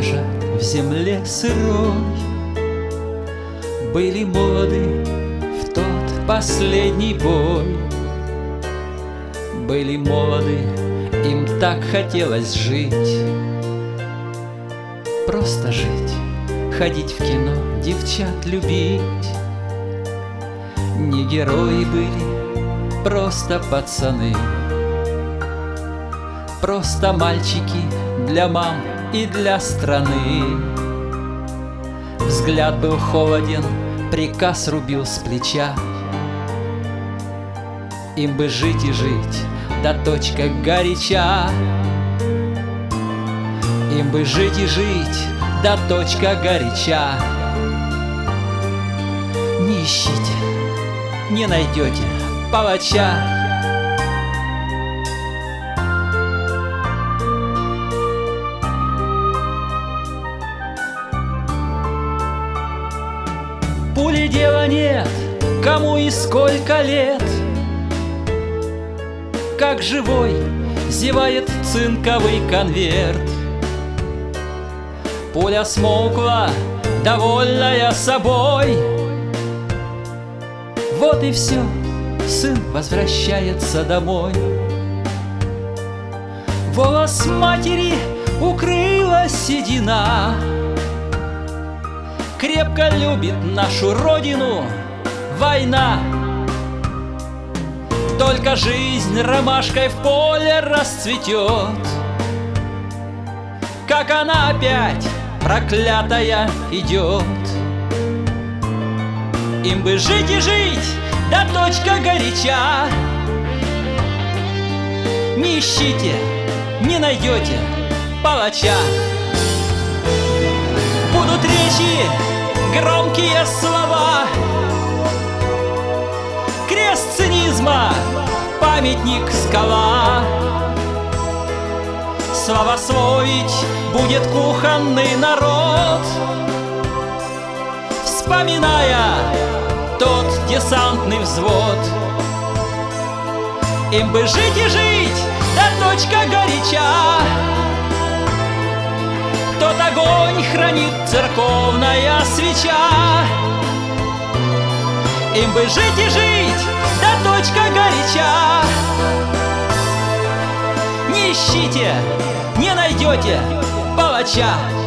лежат в земле сырой, были молоды в тот последний бой. Были молоды, им так хотелось жить, просто жить, ходить в кино, девчат любить. Не герои были, просто пацаны, просто мальчики для мам и для страны. Взгляд был холоден, приказ рубил с плеча. Им бы жить и жить, да точка горяча. Им бы жить и жить, да точка горяча. Не ищите, не найдете палача. Пули дела нет, кому и сколько лет. Как живой зевает цинковый конверт. Пуля смолкла, довольная собой. Вот и все, сын возвращается домой. Волос матери укрыла седина. Крепко любит нашу родину война. Только жизнь ромашкой в поле расцветет, как она опять, проклятая, идет. Им бы жить и жить, да точка горяча. Не ищите, не найдете палача. Будут речи, громкие слова, крест цинизма, памятник скала. Славословить будет кухонный народ, вспоминая тот десантный взвод. Им бы жить и жить, да точка горяча. Тот огонь хранит церковная свеча. Им бы жить и жить, да точка горяча. Не ищите, не найдете палача.